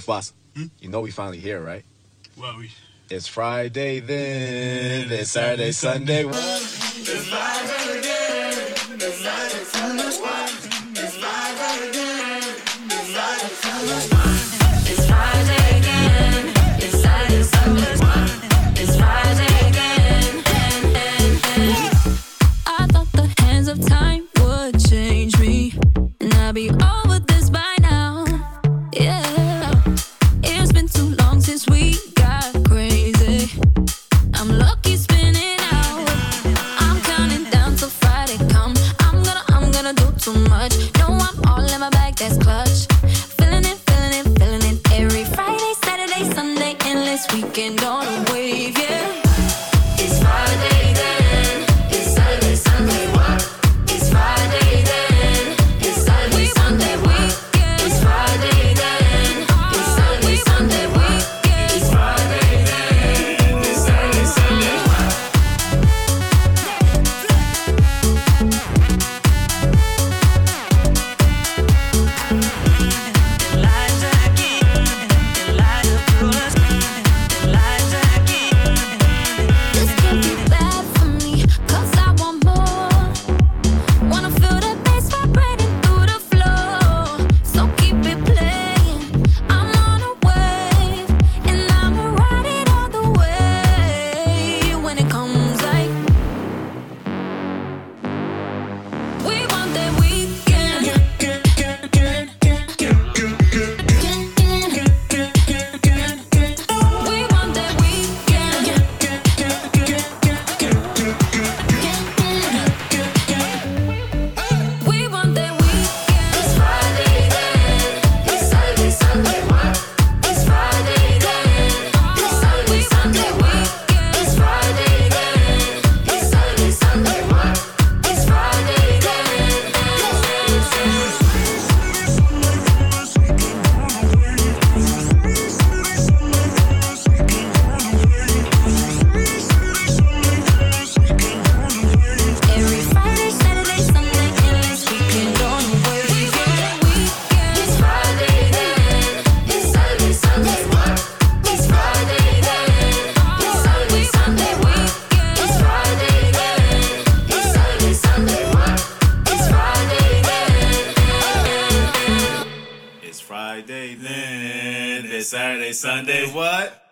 Mufasa, you know we finally here, right? Well, It's Friday then, it's Saturday, Sunday. It's live again. It's live, it's Sunday. It's live again. It's live, it's Sunday. It's Friday again. It's Saturday, Sunday. It's Friday again. I thought the hands of time would change me, and I'd be over this by now. Yeah, it's been too long since we got crazy. I'm lucky spinning out. I'm counting down till Friday come. I'm gonna do too much. No, I'm all in my bag, that's clutch. Feeling it, feeling it, feeling it. Every Friday, Saturday, Sunday, endless weekend on a wave, yeah. It's Friday then. It's Saturday, Sunday. It's Friday then. It's Saturday, Sunday. It's Friday then. It's Saturday, Sunday. It's Friday then. It's Saturday, Sunday. This can't be bad for me, 'cause I want more. Wanna feel the bass vibrating through the floor. So keep it playing. I'm on a wave, and I'ma ride it all the way. When it comes like we want that weekend. We want that weekend. We want that weekend. It's Friday then. It's Saturday, Sunday. It's Friday then. It's Saturday, Sunday. It's Friday then. It's Saturday, Sunday. It's Friday then. Every Friday, Saturday, Sunday, endless weekend on the way. We want that weekend. It's Friday then. It's Saturday, Sunday. It's Friday then. It's Saturday, Sunday. It's Friday then. It's Saturday, Sunday. It's Friday then. it's Friday then. It's Saturday, Sunday. What?